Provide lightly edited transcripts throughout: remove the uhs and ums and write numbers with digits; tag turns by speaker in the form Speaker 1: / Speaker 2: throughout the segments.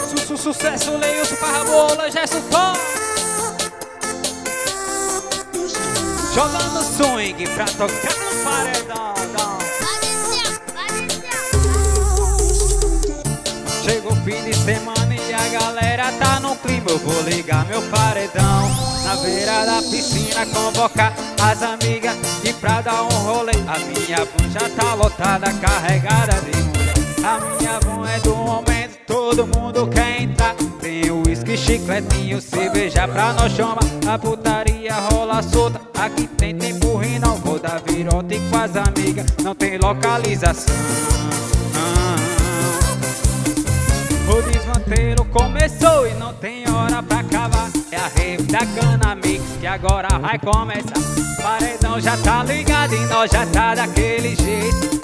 Speaker 1: Sucesso, Leilson, Parrabola, Gerson Tom. Jogando swing pra tocar no paredão. Chegou o fim de semana e a galera tá no clima. Eu vou ligar meu paredão na beira da piscina, convocar as amigas e pra dar um rolê. A minha van já tá lotada, carregada de mulher. A minha van é do momento, todo mundo quer entrar. Tem uísque, chicletinho, cerveja pra nós chamar. A putaria rola solta, aqui tem tempo ruim. Não vou dar virote com as amigas, não tem localização. O desmantelo começou e não tem hora pra acabar. É a rave da Cana Mix que agora vai começar. Paredão já tá ligado e nós já tá daquele jeito.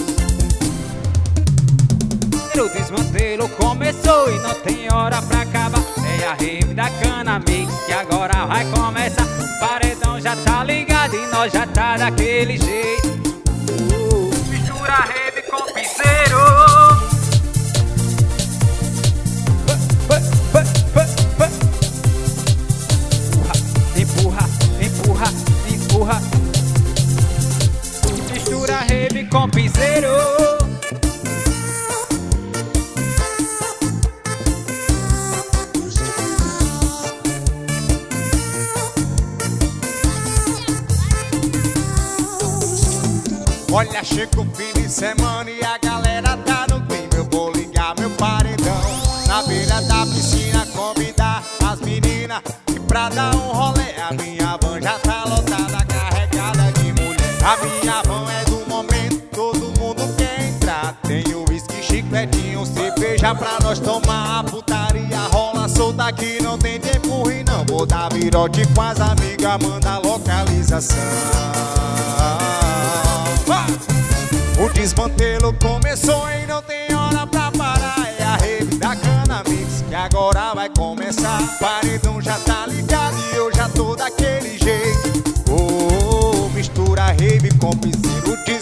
Speaker 1: O desmantelo começou e não tem hora pra acabar. É a rave da Cana Mix que agora vai começar. Paredão já tá ligado e nós já tá daquele jeito. Mistura a rave com piseiro. Empurra. Mistura rave com piseiro.
Speaker 2: Olha, chega o fim de semana e a galera tá no clima. Eu vou ligar meu paredão na beira da piscina, convidar as meninas e pra dar um rolê. A minha van já tá lotada, carregada de mulher. A minha van é do momento, todo mundo quer entrar. Tem uísque, chicletinho, cerveja pra nós tomar. A putaria rola solta aqui, não tem tempo ruim não. Vou dar virote com as amigas, manda localização. O desmantelo começou e não tem hora pra parar. É a rave da Cana Mix que agora vai começar. Paredão já tá ligado e eu já tô daquele jeito. Mistura rave com piseiro.